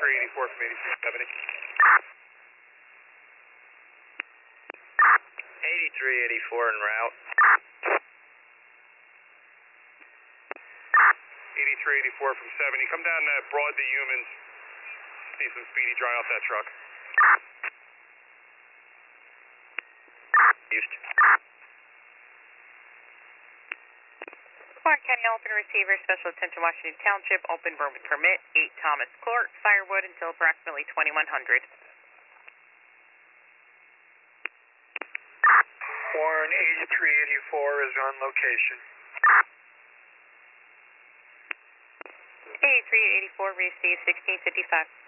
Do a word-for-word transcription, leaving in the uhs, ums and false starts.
eighty-three eighty-four from eighty-three seventy. eighty-three eighty-four en route. eighty-three eighty-four from seventy. Come down to Broad to Humans. See some speedy dry off that truck. East. Clark County Open Receiver, Special Attention Washington Township, open verbal permit, eight Thomas Court, Firewood until approximately twenty-one hundred. Warren eighty-three eighty-four is on location. eighty-three eighty-four received sixteen fifty-five.